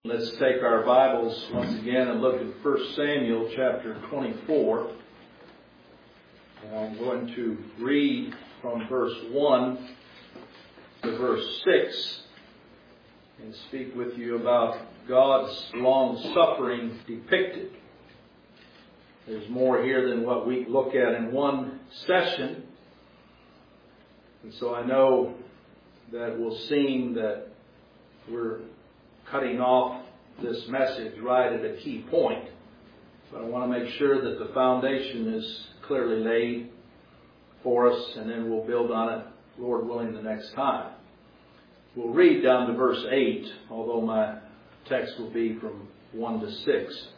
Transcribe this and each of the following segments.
Let's take our Bibles once again and look at 1 Samuel chapter 24. And I'm going to read from verse 1 to verse 6 and speak with you about God's long-suffering depicted. There's more here than what we look at in one session. And so I know that it will seem that we're cutting off this message right at a key point. But I want to make sure that the foundation is clearly laid for us, and then we'll build on it, Lord willing, the next time. We'll read down to verse 8, although my text will be from 1 to 6.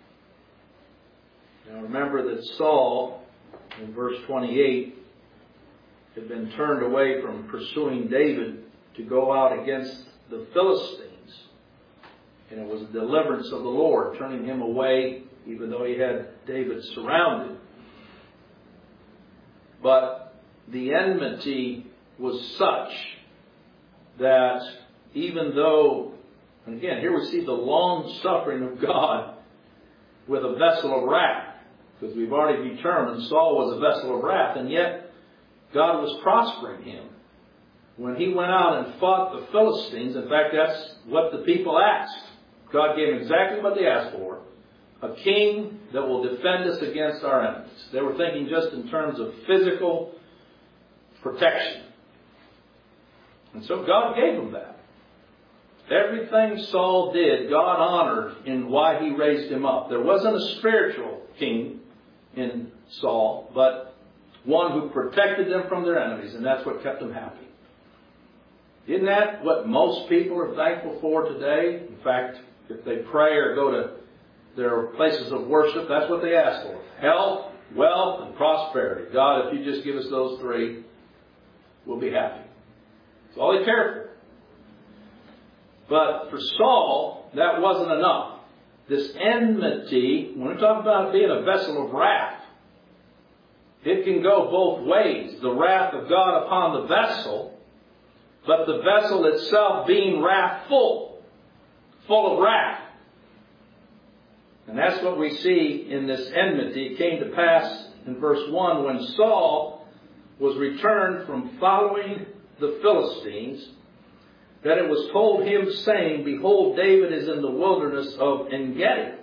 Now remember that Saul, in verse 28, had been turned away from pursuing David to go out against the Philistines. And it was a deliverance of the Lord, turning him away, even though he had David surrounded. But the enmity was such that even though, and again, here we see the long suffering of God with a vessel of wrath, because we've already determined Saul was a vessel of wrath, and yet God was prospering him. When he went out and fought the Philistines, in fact, that's what the people asked. God gave them exactly what they asked for. A king that will defend us against our enemies. They were thinking just in terms of physical protection. And so God gave them that. Everything Saul did, God honored in why he raised him up. There wasn't a spiritual king in Saul, but one who protected them from their enemies, and that's what kept them happy. Isn't that what most people are thankful for today? In fact, if they pray or go to their places of worship, that's what they ask for. Health, wealth, and prosperity. God, if you just give us those three, we'll be happy. That's all they care for. But for Saul, that wasn't enough. This enmity, when we talk about being a vessel of wrath, it can go both ways. The wrath of God upon the vessel, but the vessel itself being wrathful. Full of wrath. And that's what we see in this enmity. It came to pass in verse 1 when Saul was returned from following the Philistines, that it was told him, saying, Behold, David is in the wilderness of En-gedi.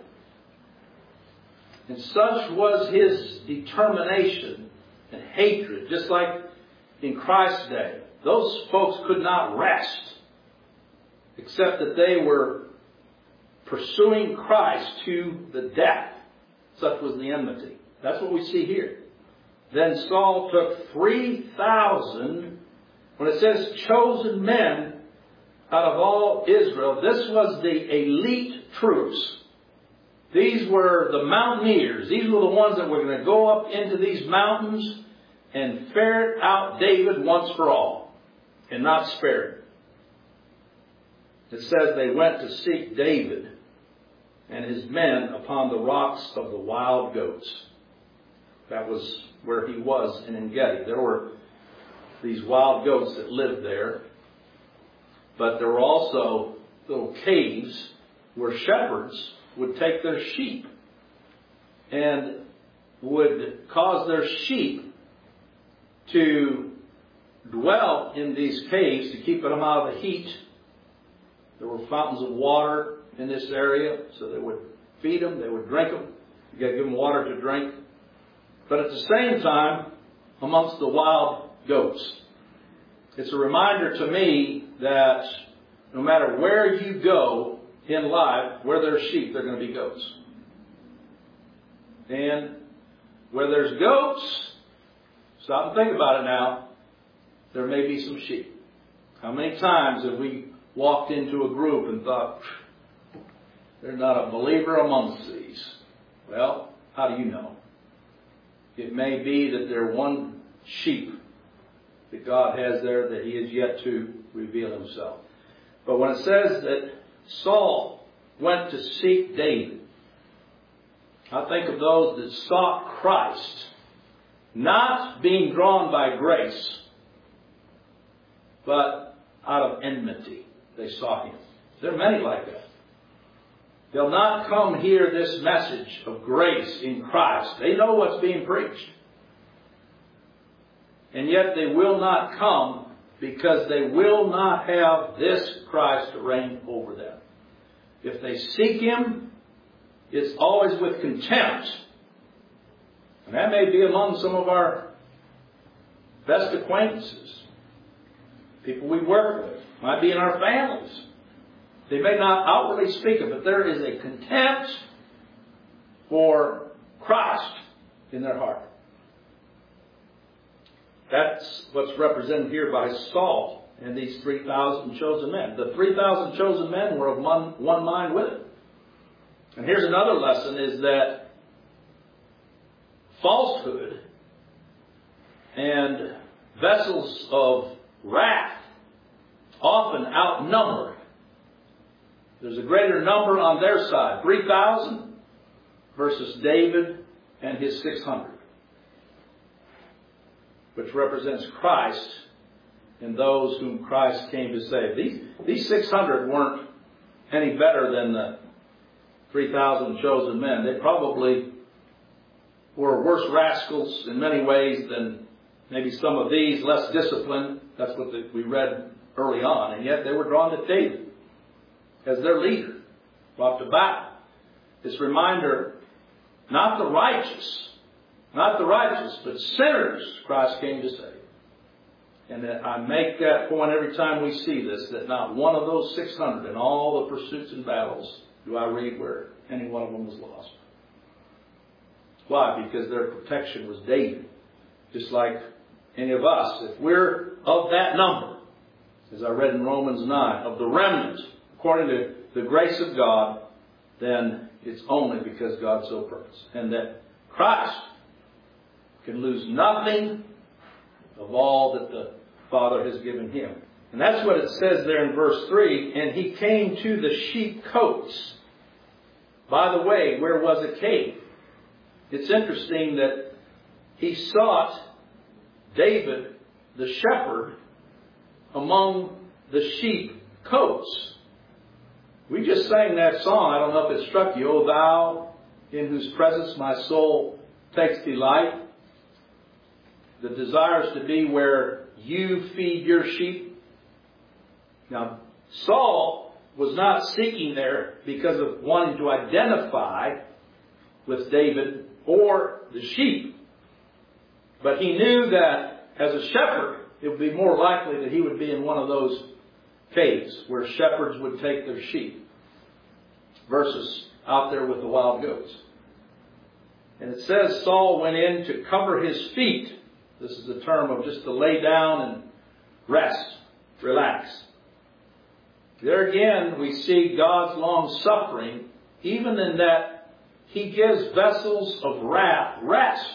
And such was his determination and hatred, just like in Christ's day. Those folks could not rest, except that they were pursuing Christ to the death. Such was the enmity. That's what we see here. Then Saul took 3,000, when it says chosen men out of all Israel, this was the elite troops. These were the mountaineers. These were the ones that were going to go up into these mountains and ferret out David once for all and not spare him. It says they went to seek David and his men upon the rocks of the wild goats. That was where he was in En-gedi. There were these wild goats that lived there. But there were also little caves where shepherds would take their sheep and would cause their sheep to dwell in these caves to keep them out of the heat. There were fountains of water in this area, so they would feed them, they would drink them. You got to give them water to drink. But at the same time, amongst the wild goats. It's a reminder to me that no matter where you go in life, where there's sheep, there are going to be goats. And where there's goats, stop and think about it now, there may be some sheep. How many times have we walked into a group and thought, there's not a believer amongst these? Well, how do you know? It may be that they're one sheep that God has there that he has yet to reveal himself. But when it says that Saul went to seek David, I think of those that sought Christ, not being drawn by grace, but out of enmity. They sought him. There are many like that. They'll not come hear this message of grace in Christ. They know what's being preached. And yet they will not come because they will not have this Christ to reign over them. If they seek Him, it's always with contempt. And that may be among some of our best acquaintances. People we work with. Might be in our families. They may not outwardly speak it, but there is a contempt for Christ in their heart. That's what's represented here by Saul and these 3,000 chosen men. The 3,000 chosen men were of one mind with it. And here's another lesson, is that falsehood and vessels of wrath often outnumber. There's a greater number on their side, 3,000 versus David and his 600, which represents Christ and those whom Christ came to save. These 600 weren't any better than the 3,000 chosen men. They probably were worse rascals in many ways than maybe some of these, less disciplined. That's what we read early on. And yet they were drawn to David as their leader, brought to battle. This reminder, not the righteous, but sinners Christ came to save. And that I make that point every time we see this, that not one of those 600 in all the pursuits and battles do I read where any one of them was lost. Why? Because their protection was David. Just like any of us. If we're of that number, as I read in Romans 9, of the remnant, according to the grace of God, then it's only because God so purposed. And that Christ can lose nothing of all that the Father has given Him. And that's what it says there in verse 3. And he came to the sheep cotes. By the way, where was a cave? It's interesting that he sought David, the shepherd, among the sheep cotes. We just sang that song. I don't know if it struck you. O thou, in whose presence my soul takes delight. The desire is to be where you feed your sheep. Now, Saul was not seeking there because of wanting to identify with David or the sheep. But he knew that as a shepherd, it would be more likely that he would be in one of those caves where shepherds would take their sheep versus out there with the wild goats. And it says Saul went in to cover his feet. This is a term of just to lay down and rest, relax. There again, we see God's long suffering, even in that He gives vessels of wrath rest.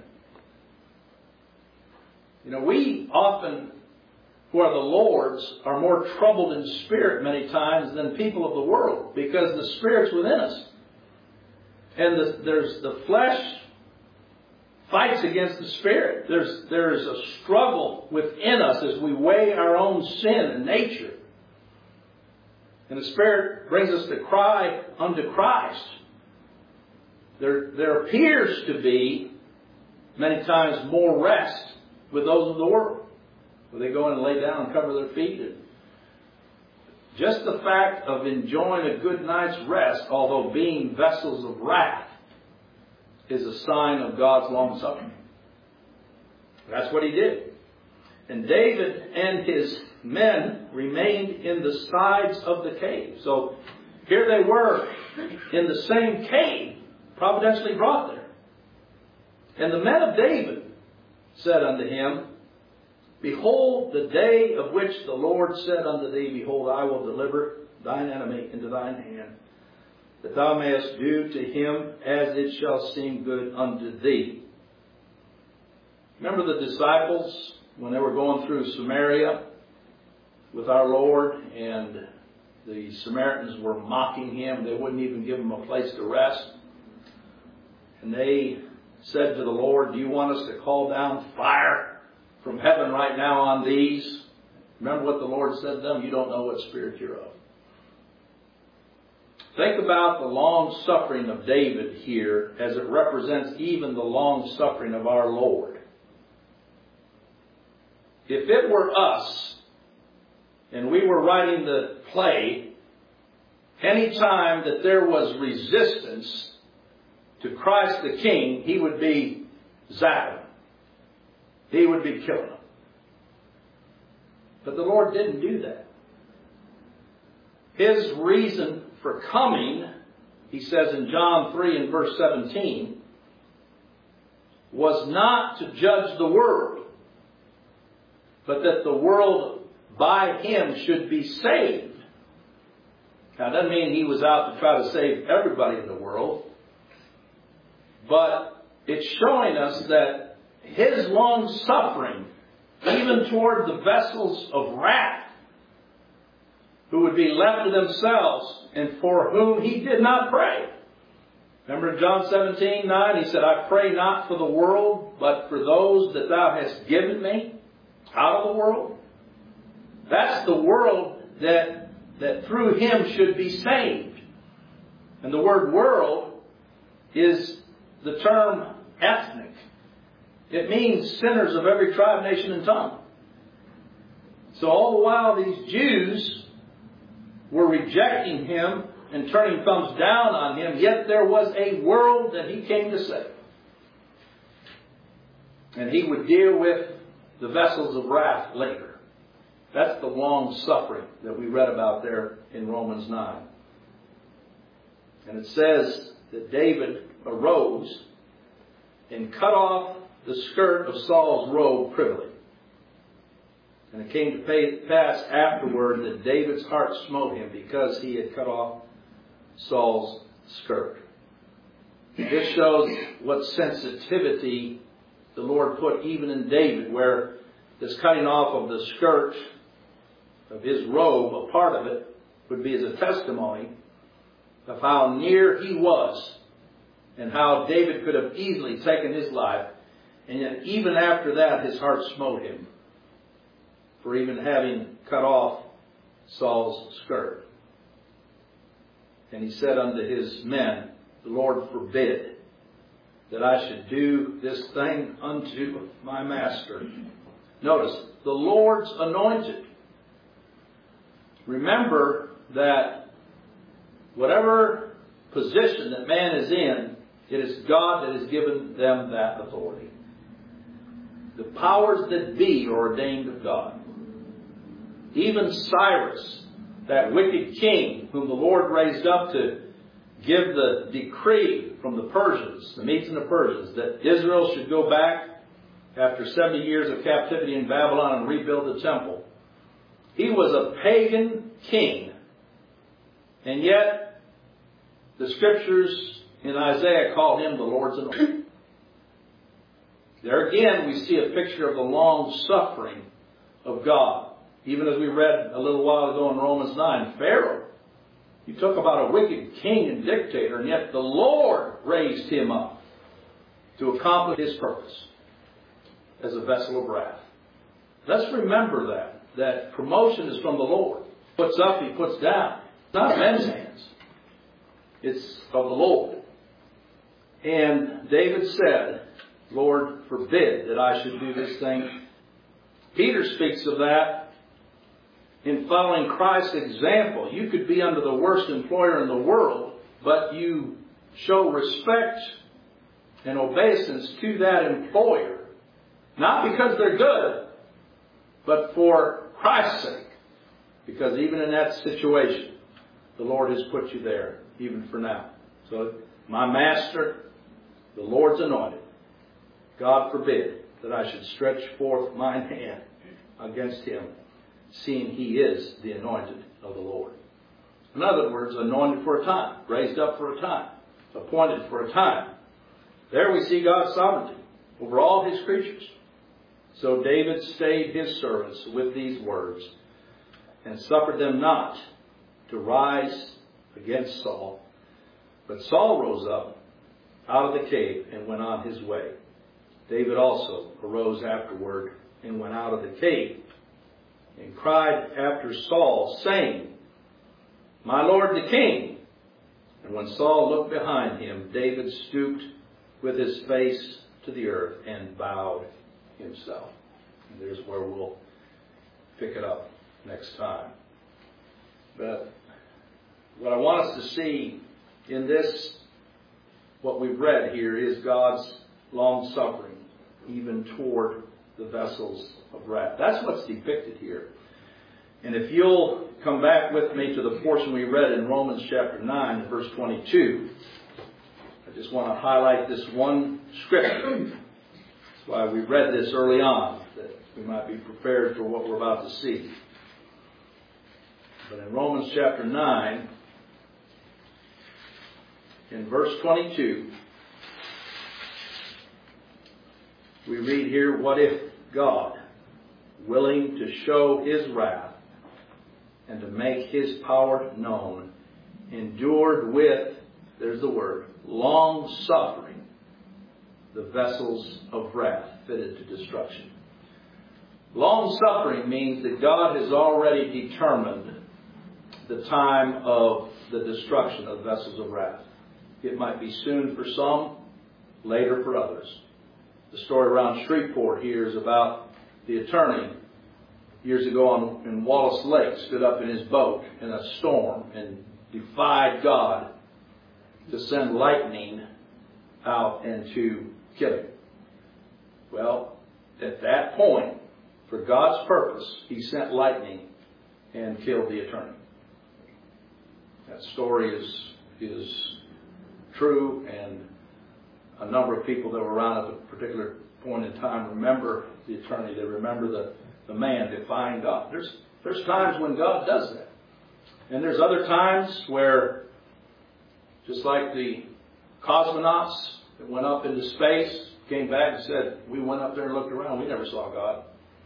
You know, we often, who are the Lord's, are more troubled in spirit many times than people of the world, because the Spirit's within us. And there's the flesh fights against the Spirit. There's a struggle within us as we weigh our own sin and nature. And the Spirit brings us to cry unto Christ. There appears to be many times more rest with those of the world, where they go in and lay down and cover their feet. And just the fact of enjoying a good night's rest, although being vessels of wrath, is a sign of God's long suffering. That's what he did. And David and his men remained in the sides of the cave. So here they were in the same cave, providentially brought there. And the men of David said unto him, Behold, the day of which the Lord said unto thee, Behold, I will deliver thine enemy into thine hand, that thou mayest do to him as it shall seem good unto thee. Remember the disciples when they were going through Samaria with our Lord, and the Samaritans were mocking him. They wouldn't even give him a place to rest. And they said to the Lord, Do you want us to call down fire from heaven right now on these? Remember what the Lord said to them? You don't know what spirit you're of. Think about the long suffering of David here as it represents even the long suffering of our Lord. If it were us and we were writing the play, any time that there was resistance to Christ the King, he would be zapping them. He would be killing them. But the Lord didn't do that. His reason for coming, he says in John 3 and verse 17, was not to judge the world, but that the world by him should be saved. Now, it doesn't mean he was out to try to save everybody in the world, but it's showing us that his long suffering, even toward the vessels of wrath, who would be left to themselves and for whom he did not pray. Remember in John 17:9, he said, I pray not for the world, but for those that thou hast given me out of the world. That's the world that through him should be saved. And the word world is the term ethnic. It means sinners of every tribe, nation, and tongue. So all the while these Jews were rejecting him and turning thumbs down on him, yet there was a world that he came to save. And he would deal with the vessels of wrath later. That's the long suffering that we read about there in Romans 9. And it says that David arose and cut off the skirt of Saul's robe privily. And it came to pass afterward that David's heart smote him because he had cut off Saul's skirt. This shows what sensitivity the Lord put even in David, where this cutting off of the skirt of his robe, a part of it, would be as a testimony of how near he was and how David could have easily taken his life. And yet even after that, his heart smote him for even having cut off Saul's skirt. And he said unto his men, the Lord forbid that I should do this thing unto my master. Notice, the Lord's anointed. Remember that whatever position that man is in, it is God that has given them that authority. The powers that be are ordained of God. Even Cyrus, that wicked king whom the Lord raised up to give the decree from the Persians, the Medes and the Persians, that Israel should go back after 70 years of captivity in Babylon and rebuild the temple. He was a pagan king. And yet, the scriptures in Isaiah call him the Lord's anointed. There again, we see a picture of the long suffering of God. Even as we read a little while ago in Romans 9, Pharaoh, you talk about a wicked king and dictator, and yet the Lord raised him up to accomplish his purpose as a vessel of wrath. Let's remember that promotion is from the Lord. He puts up, he puts down. It's not men's hands. It's of the Lord. And David said, Lord, forbid that I should do this thing. Peter speaks of that in following Christ's example. You could be under the worst employer in the world, but you show respect and obeisance to that employer. Not because they're good, but for Christ's sake. Because even in that situation, the Lord has put you there, even for now. So, my master, the Lord's anointed. God forbid that I should stretch forth mine hand against him, seeing he is the anointed of the Lord. In other words, anointed for a time, raised up for a time, appointed for a time. There we see God's sovereignty over all his creatures. So David stayed his servants with these words and suffered them not to rise against Saul. But Saul rose up out of the cave and went on his way. David also arose afterward and went out of the cave and cried after Saul, saying, My Lord the king. And when Saul looked behind him, David stooped with his face to the earth and bowed himself. And there's where we'll pick it up next time. But what I want us to see in this, what we've read here, is God's long suffering, even toward the vessels of wrath. That's what's depicted here. And if you'll come back with me to the portion we read in Romans chapter 9, verse 22, I just want to highlight this one scripture. That's why we read this early on, that we might be prepared for what we're about to see. But in Romans chapter 9, in verse 22, we read here, "What if God, willing to show his wrath and to make his power known, endured with," there's the word, "long suffering, the vessels of wrath fitted to destruction." Long suffering means that God has already determined the time of the destruction of vessels of wrath. It might be soon for some, later for others. The story around Shreveport here is about the attorney years ago in Wallace Lake stood up in his boat in a storm and defied God to send lightning out and to kill him. Well, at that point, for God's purpose, he sent lightning and killed the attorney. That story is true, and a number of people that were around at a particular point in time remember the attorney. They remember the man defying God. There's times when God does that. And there's other times where, just like the cosmonauts that went up into space, came back and said, "We went up there and looked around. We never saw God."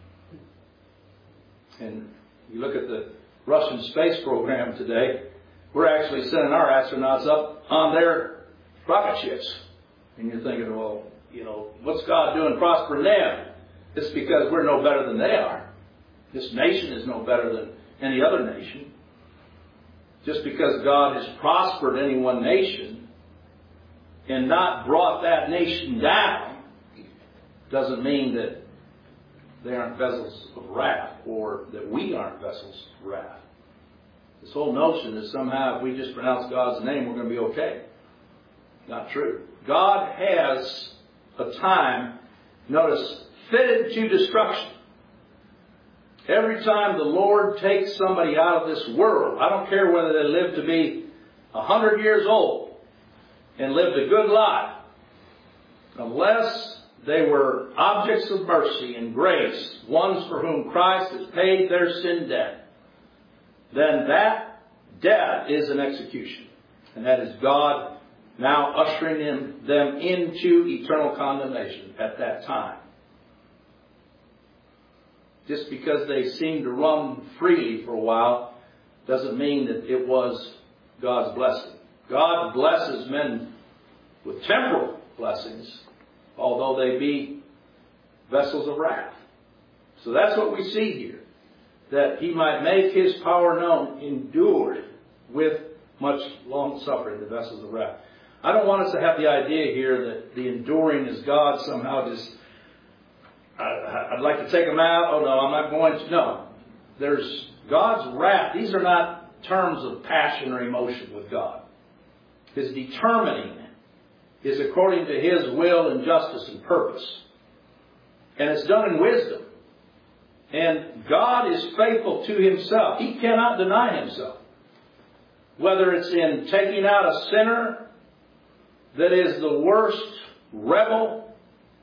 And you look at the Russian space program today, we're actually sending our astronauts up on their rocket ships. And you're thinking, well, what's God doing prospering them? It's because we're no better than they are. This nation is no better than any other nation. Just because God has prospered any one nation and not brought that nation down doesn't mean that they aren't vessels of wrath or that we aren't vessels of wrath. This whole notion that somehow if we just pronounce God's name, we're going to be okay. Not true. God has a time, notice, fitted to destruction. Every time the Lord takes somebody out of this world, I don't care whether they live to be 100 years old and lived a good life, unless they were objects of mercy and grace, ones for whom Christ has paid their sin debt, then that death is an execution. And that is God now ushering them into eternal condemnation at that time. Just because they seem to run freely for a while doesn't mean that it was God's blessing. God blesses men with temporal blessings, although they be vessels of wrath. So that's what we see here. That he might make his power known, endured with much long suffering, the vessels of wrath. I don't want us to have the idea here that the enduring is God somehow just, I'd like to take them out. Oh no, I'm not going to. No. There's God's wrath. These are not terms of passion or emotion with God. His determining is according to his will and justice and purpose. And it's done in wisdom. And God is faithful to himself. He cannot deny himself. Whether it's in taking out a sinner that is the worst rebel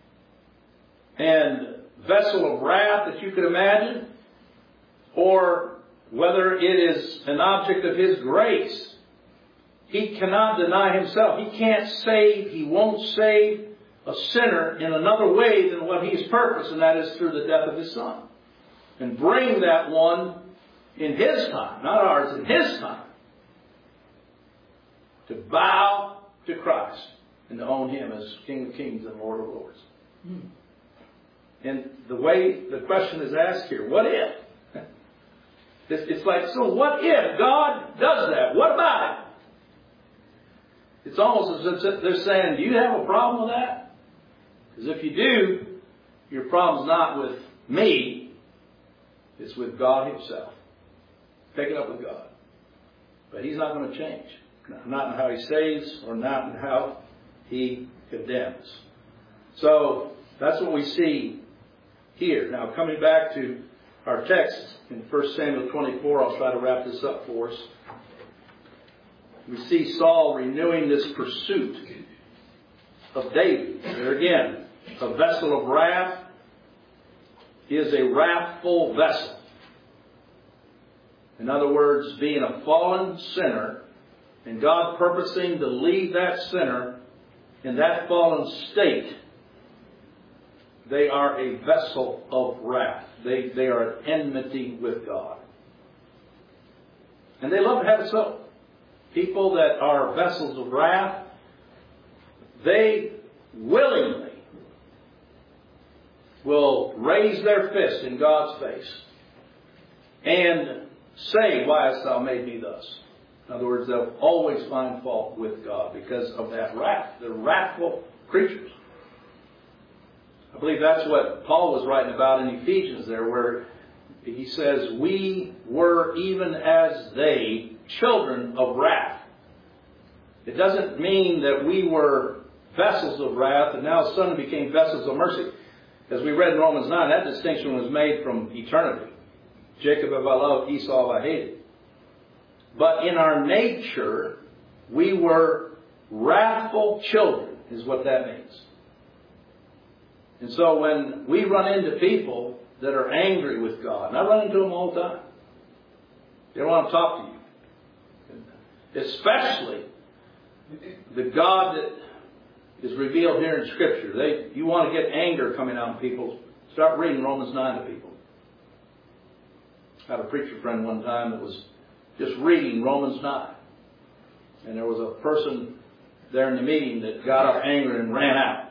and vessel of wrath that you could imagine, or whether it is an object of his grace, he cannot deny himself. He can't save, he won't save a sinner in another way than what he's purposed, and that is through the death of his Son. And bring that one in his time, not ours, in his time, to bow to Christ and to own him as King of Kings and Lord of Lords. And the way the question is asked here, what if? It's like, so what if God does that? What about it? It's almost as if they're saying, do you have a problem with that? Because if you do, your problem's not with me, it's with God Himself. Take it up with God. But He's not going to change. Not in how He saves or not in how He condemns. So that's what we see here. Now coming back to our text in 1 Samuel 24, I'll try to wrap this up for us. We see Saul renewing this pursuit of David. There again, a vessel of wrath is a wrathful vessel. In other words, being a fallen sinner and God purposing to leave that sinner in that fallen state, they are a vessel of wrath. They are at enmity with God. And they love to have it so. People that are vessels of wrath, they willingly will raise their fist in God's face and say, why hast thou made me thus? In other words, they'll always find fault with God because of that wrath. They're wrathful creatures. I believe that's what Paul was writing about in Ephesians there, where he says, we were even as they, children of wrath. It doesn't mean that we were vessels of wrath and now suddenly became vessels of mercy. As we read in Romans 9, that distinction was made from eternity. Jacob have I loved, Esau have I hated. But in our nature, we were wrathful children, is what that means. And so when we run into people that are angry with God, and I run into them all the time, they don't want to talk to you. Especially the God that is revealed here in Scripture. You want to get anger coming out of people, start reading Romans 9 to people. I had a preacher friend one time that was just reading Romans 9. And there was a person there in the meeting that got up angry and ran out.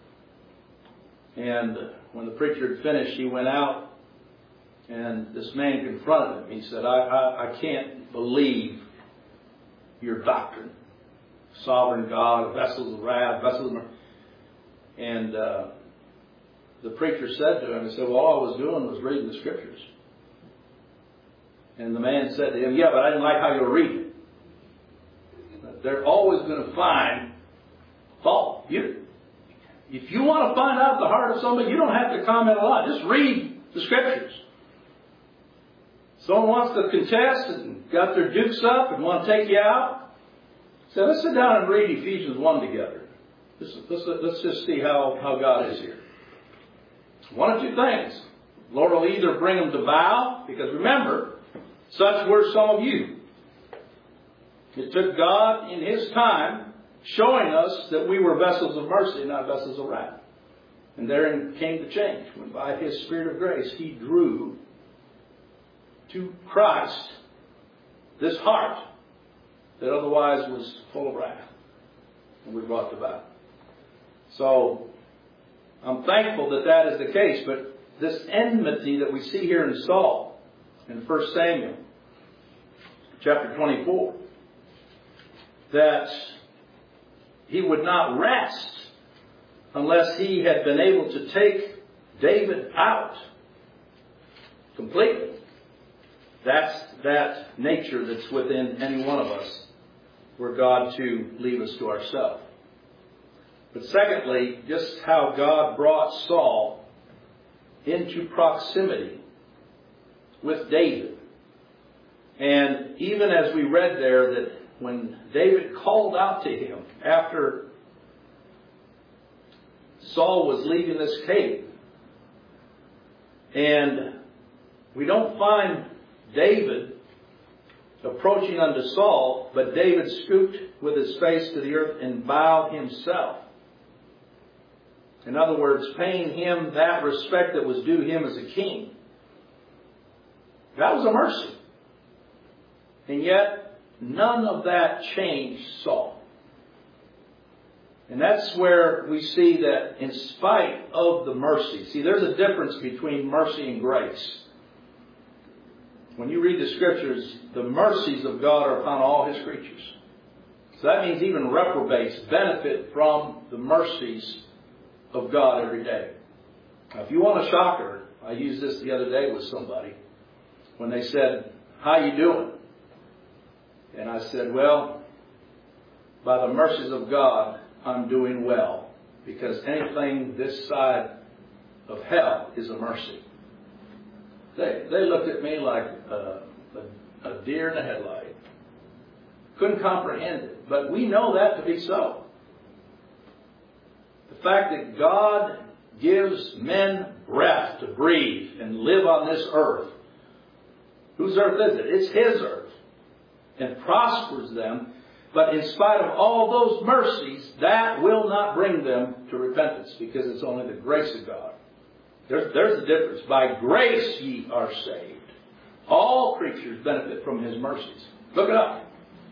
And when the preacher had finished, he went out and this man confronted him. He said, I can't believe your doctrine. Sovereign God, vessels of wrath, vessels of mercy. And the preacher said to him, he said, well, all I was doing was reading the Scriptures. And the man said to him, yeah, but I didn't like how you were reading. They're always going to find fault. If you want to find out the heart of somebody, you don't have to comment a lot. Just read the Scriptures. Someone wants to contest and got their dukes up and want to take you out. So let's sit down and read Ephesians 1 together. Let's just see how God is here. One of two things. The Lord will either bring them to bow, because remember, such were some of you. It took God in His time showing us that we were vessels of mercy, not vessels of wrath. And therein came the change, when by His Spirit of grace He drew to Christ this heart that otherwise was full of wrath. And we brought to bow. So I'm thankful that that is the case. But this enmity that we see here in Saul in 1 Samuel chapter 24, that he would not rest unless he had been able to take David out completely. That's that nature that's within any one of us, were God to leave us to ourselves. But secondly, just how God brought Saul into proximity with David. And even as we read there, that when David called out to him after Saul was leaving this cave, and we don't find David approaching unto Saul, but David stooped with his face to the earth and bowed himself. In other words, paying him that respect that was due him as a king. That was a mercy. And yet, none of that changed Saul. And that's where we see that in spite of the mercy. See, there's a difference between mercy and grace. When you read the Scriptures, the mercies of God are upon all His creatures. So that means even reprobates benefit from the mercies of God every day. Now, if you want a shocker, I used this the other day with somebody when they said, "How you doing?" And I said, "Well, by the mercies of God, I'm doing well, because anything this side of hell is a mercy." They looked at me like a deer in the headlight. Couldn't comprehend it. But we know that to be so. The fact that God gives men breath to breathe and live on this earth. Whose earth is it? It's His earth. And prospers them. But in spite of all those mercies, that will not bring them to repentance, because it's only the grace of God. There's a difference. By grace ye are saved. All creatures benefit from His mercies. Look it up.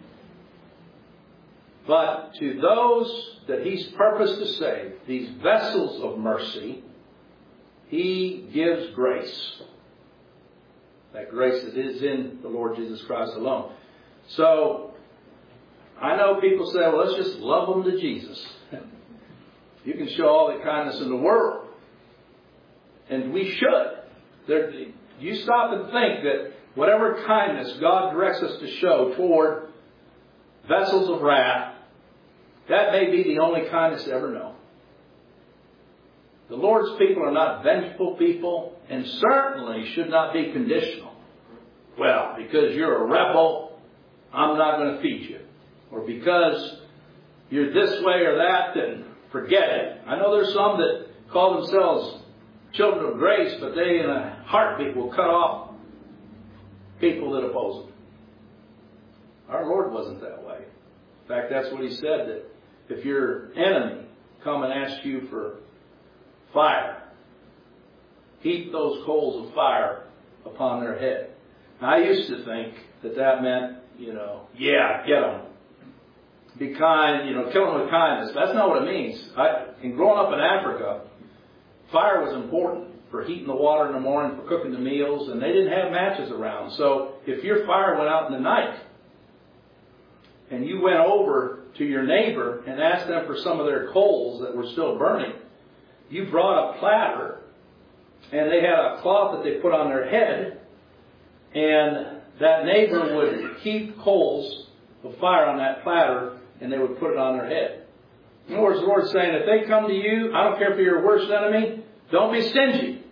But to those that He's purposed to save, these vessels of mercy, He gives grace. That grace that is in the Lord Jesus Christ alone. So, I know people say, well, let's just love them to Jesus. You can show all the kindness in the world. And we should. You stop and think that whatever kindness God directs us to show toward vessels of wrath, that may be the only kindness ever known. The Lord's people are not vengeful people, and certainly should not be conditional. Well, because you're a rebel, I'm not going to feed you. Or because you're this way or that, then forget it. I know there's some that call themselves children of grace, but they in a heartbeat will cut off people that oppose them. Our Lord wasn't that way. In fact, that's what He said, that if your enemy come and ask you for fire, heap those coals of fire upon their head. Now, I used to think that meant, get them. Be kind, kill them with kindness. That's not what it means. In growing up in Africa, fire was important for heating the water in the morning, for cooking the meals, and they didn't have matches around. So if your fire went out in the night, and you went over to your neighbor and asked them for some of their coals that were still burning, you brought a platter, and they had a cloth that they put on their head, and that neighbor would heap coals of fire on that platter, and they would put it on their head. In other words, the Lord's saying, if they come to you, I don't care if you're your worst enemy, don't be stingy.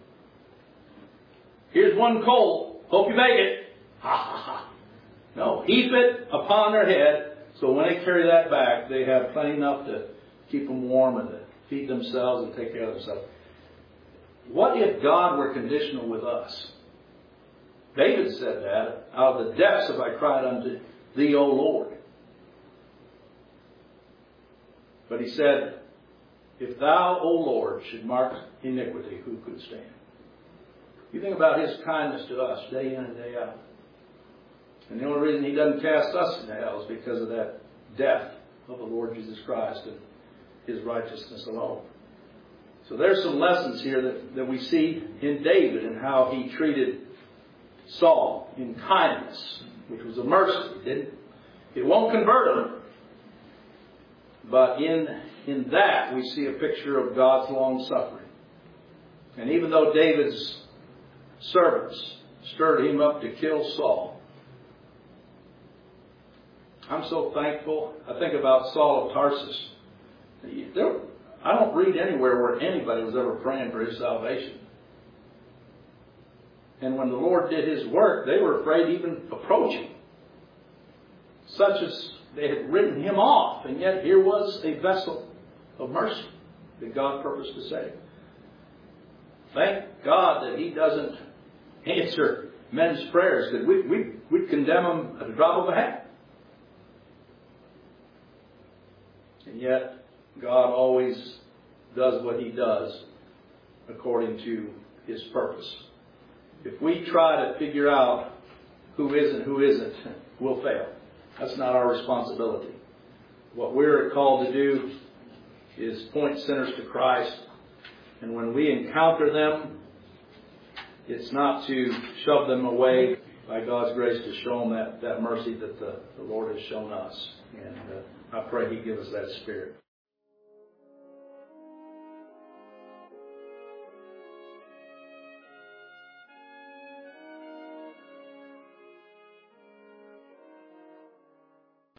Here's one coal. Hope you make it. Ha ha ha. No, heap it upon their head, so when they carry that back, they have plenty enough to keep them warm and to feed themselves and take care of themselves. What if God were conditional with us? David said that, out of the depths have I cried unto Thee, O Lord. But he said, if Thou, O Lord, should mark iniquity, who could stand? You think about His kindness to us day in and day out. And the only reason He doesn't cast us into hell is because of that death of the Lord Jesus Christ and His righteousness alone. So there's some lessons here that we see in David and how he treated Saul in kindness, which was a mercy. It won't convert him. But in that we see a picture of God's long suffering. And even though David's servants stirred him up to kill Saul, I'm so thankful. I think about Saul of Tarsus. I don't read anywhere where anybody was ever praying for his salvation. And when the Lord did His work, they were afraid to even approach Him. Such as they had written him off. And yet here was a vessel of mercy that God purposed to save. Thank God that He doesn't answer men's prayers, because we'd condemn them at the drop of a hat. And yet, God always does what He does according to His purpose. If we try to figure out who is and who isn't, we'll fail. That's not our responsibility. What we're called to do is point sinners to Christ. And when we encounter them, it's not to shove them away, by God's grace, to show them that mercy that the Lord has shown us. And I pray He give us that spirit.